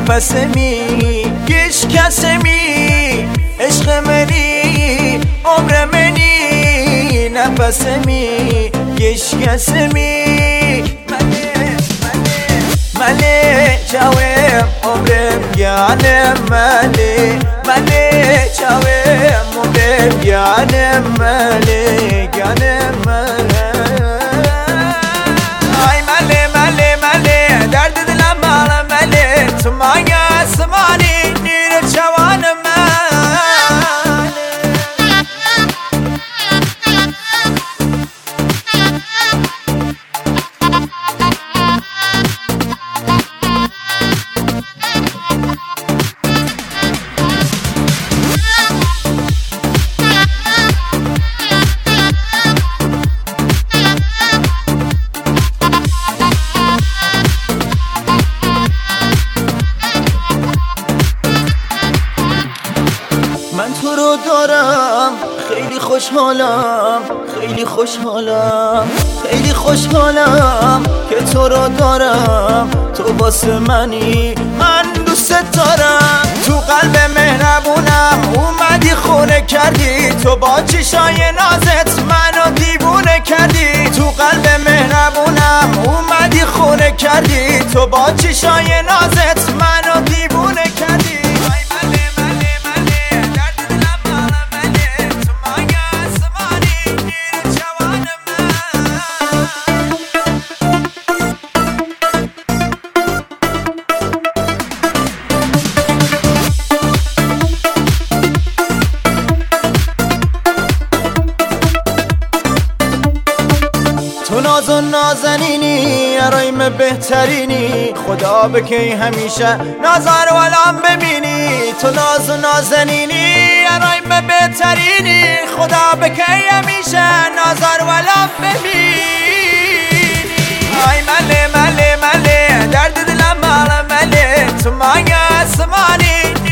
نفسمی هیچ کسمی عشق منی عمر منی نفسمی هیچ کسمی ملی چاویم عمرم گیانم ملی چاویم عمرم گیانم ملی گیانم ay ملی درد دلم ملی تو مانگ اسمانی نیر جوانم من تو رو دارم خیلی خوشحالم خیلی خوشحالم خیلی خوشحالم که تو رو دارم تو واسه منی من دوست دارم تو قلب مهربونم اومدی خونه کردی تو با چشای نازت منو دیوونه کردی تو قلب مهربونم اومدی خونه کردی تو با چشای نازت منو دیوونه کردی تو ناز و نازنینی رایم بهترینی خدا بکی همیشه نظر ولم ببینی تو ناز و نازنینی رایم بهترینی خدا بکی همیشه نظر ولم ببینی ay ملی درد دلم ملی تو مانگ اسمانی